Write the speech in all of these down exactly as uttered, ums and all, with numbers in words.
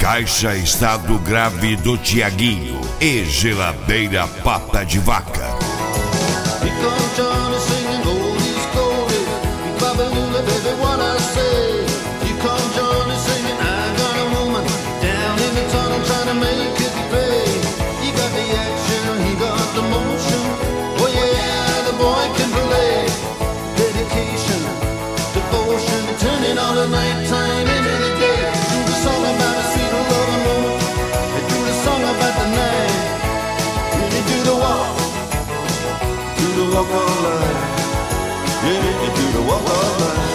Caixa Estado Grave do Tiaguinho e Geladeira Pata de Vaca. Walk of life, yeah, you do the walk of life.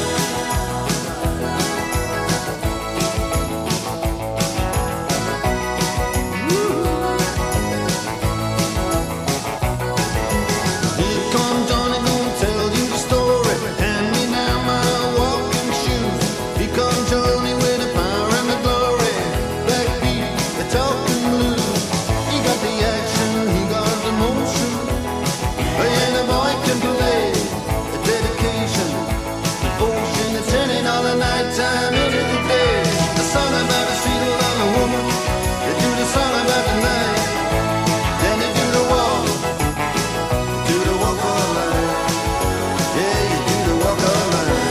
Here comes Johnny, gonna tell you the story. Hand me now my walking shoes. Here comes Johnny with the power and the glory. Backbeat, the talking blues. He got the action, he got the motion. Yeah, the boy can play a dedication, devotion, it's turning all the night time into the day. The song about the sweet love of a woman, they do the song about the night, then they do the walk, do the walk of life. Yeah, you do the walk of life.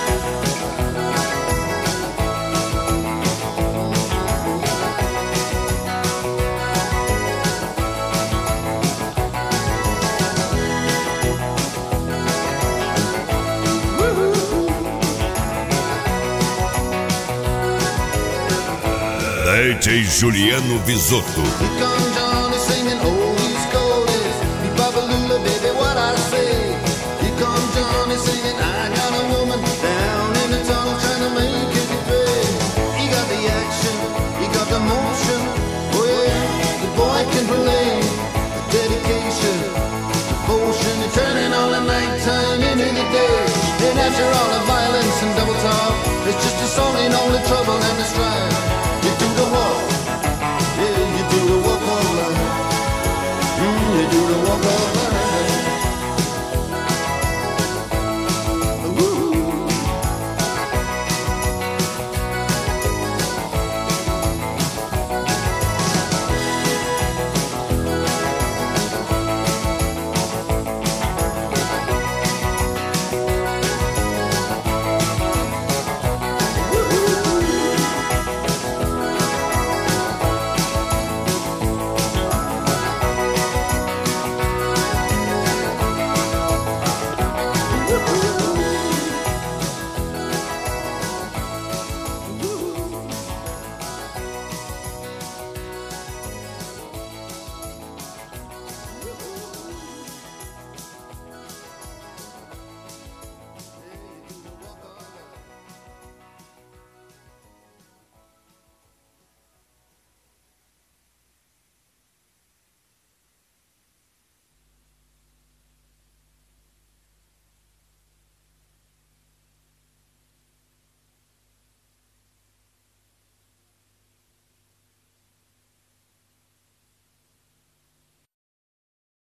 D J Juliano Visotto. Here comes Johnny singing oldies, goldies. Me Babalula, baby, what I say. Here comes Johnny singing, I got a woman down in the tunnel trying to make it pay. He got the action, he got the motion. Oh yeah, the boy can play a dedication, devotion, and turning all the nighttime into the day. And after all the violence and double talk, it's just a